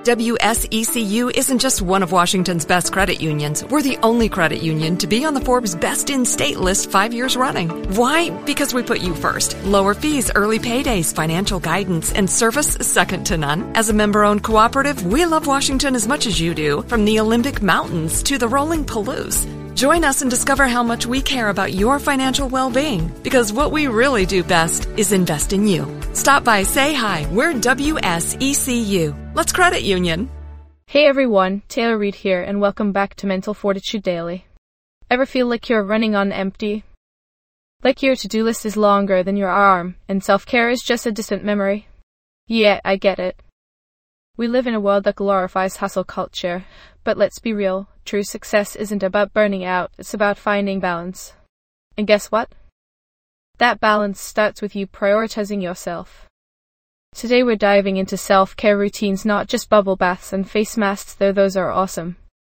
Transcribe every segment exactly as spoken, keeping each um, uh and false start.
W S E C U isn't just one of Washington's best credit unions. We're the only credit union to be on the Forbes Best in State list five years running. Why? Because we put you first. Lower fees, early paydays, financial guidance, and service second to none. As a member-owned cooperative, we love Washington as much as you do, from the Olympic Mountains to the rolling Palouse. Join us and discover how much we care about your financial well-being, because what we really do best is invest in you. Stop by, say hi. We're W S E C U. Let's credit union. Hey everyone, Taylor Reid here, and welcome back to Mental Fortitude Daily. Ever feel like you're running on empty? Like your to-do list is longer than your arm, and self-care is just a distant memory? Yeah, I get it. We live in a world that glorifies hustle culture, but let's be real, true success isn't about burning out, it's about finding balance. And guess what? That balance starts with you prioritizing yourself. Today we're diving into self-care routines, not just bubble baths and face masks, though those are awesome,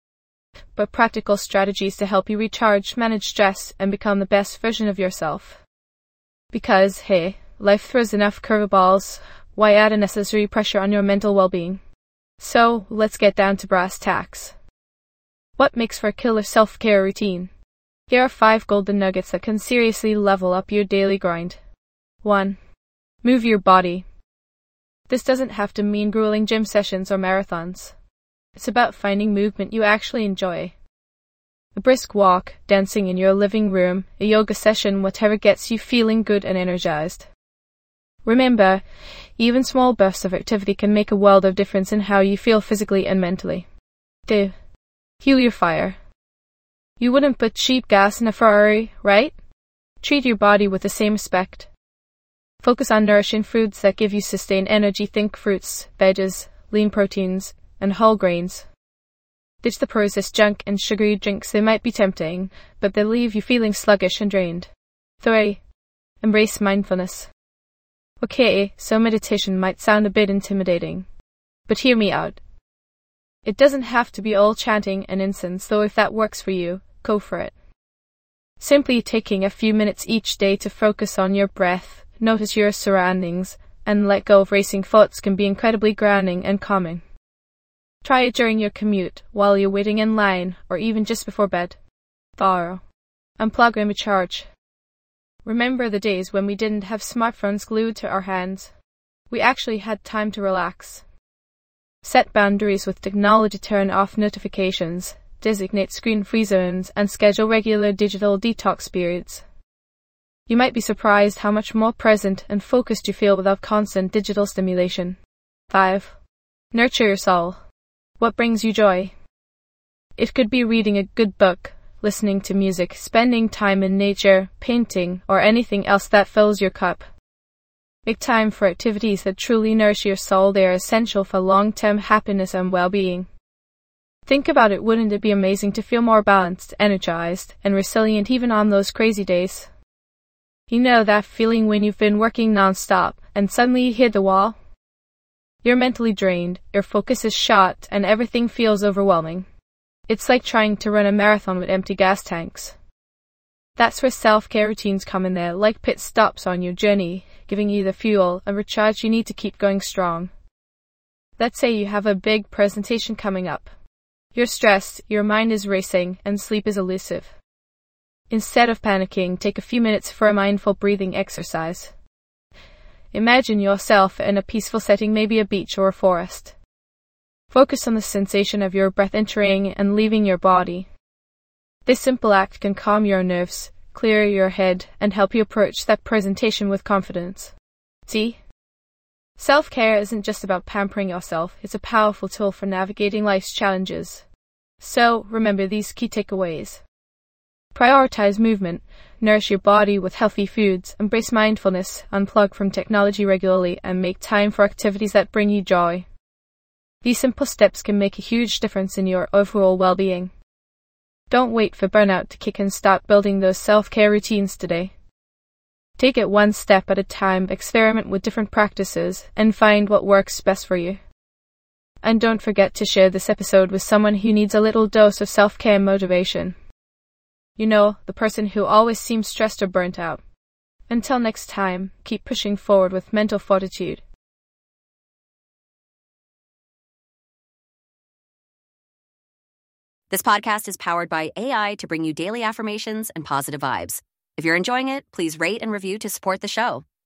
but practical strategies to help you recharge, manage stress, and become the best version of yourself. Because, hey, life throws enough curveballs, why add unnecessary pressure on your mental well-being? So, let's get down to brass tacks. What makes for a killer self-care routine? Here are five golden nuggets that can seriously level up your daily grind. one. Move your body. This doesn't have to mean grueling gym sessions or marathons. It's about finding movement you actually enjoy. A brisk walk, dancing in your living room, a yoga session, whatever gets you feeling good and energized. Remember, even small bursts of activity can make a world of difference in how you feel physically and mentally. two. Fuel your fire. You wouldn't put cheap gas in a Ferrari, right? Treat your body with the same respect. Focus on nourishing foods that give you sustained energy. Think fruits, veggies, lean proteins, and whole grains. Ditch the processed junk and sugary drinks. They might be tempting, but they leave you feeling sluggish and drained. three. Embrace mindfulness. Okay, so meditation might sound a bit intimidating, but hear me out. It doesn't have to be all chanting and incense, though if that works for you, go for it. Simply taking a few minutes each day to focus on your breath, notice your surroundings, and let go of racing thoughts can be incredibly grounding and calming. Try it during your commute, while you're waiting in line, or even just before bed. four. Unplug and recharge. Remember the days when we didn't have smartphones glued to our hands? We actually had time to relax. Set boundaries with technology, turn off notifications, designate screen-free zones, and schedule regular digital detox periods. You might be surprised how much more present and focused you feel without constant digital stimulation. five. Nurture your soul. What brings you joy? It could be reading a good book, listening to music, spending time in nature, painting, or anything else that fills your cup. Make time for activities that truly nourish your soul. They are essential for long-term happiness and well-being. Think about it, wouldn't it be amazing to feel more balanced, energized, and resilient even on those crazy days? You know that feeling when you've been working non-stop, and suddenly you hit the wall? You're mentally drained, your focus is shot, and everything feels overwhelming. It's like trying to run a marathon with empty gas tanks. That's where self-care routines come in there, like pit stops on your journey, giving you the fuel and recharge you need to keep going strong. Let's say you have a big presentation coming up. You're stressed, your mind is racing, and sleep is elusive. Instead of panicking, take a few minutes for a mindful breathing exercise. Imagine yourself in a peaceful setting, maybe a beach or a forest. Focus on the sensation of your breath entering and leaving your body. This simple act can calm your nerves, clear your head, and help you approach that presentation with confidence. See? Self-care isn't just about pampering yourself, it's a powerful tool for navigating life's challenges. So, remember these key takeaways. Prioritize movement, nourish your body with healthy foods, embrace mindfulness, unplug from technology regularly, and make time for activities that bring you joy. These simple steps can make a huge difference in your overall well-being. Don't wait for burnout to kick in, start building those self-care routines today. Take it one step at a time, experiment with different practices, and find what works best for you. And don't forget to share this episode with someone who needs a little dose of self-care motivation. You know, the person who always seems stressed or burnt out. Until next time, keep pushing forward with mental fortitude. This podcast is powered by A I to bring you daily affirmations and positive vibes. If you're enjoying it, please rate and review to support the show.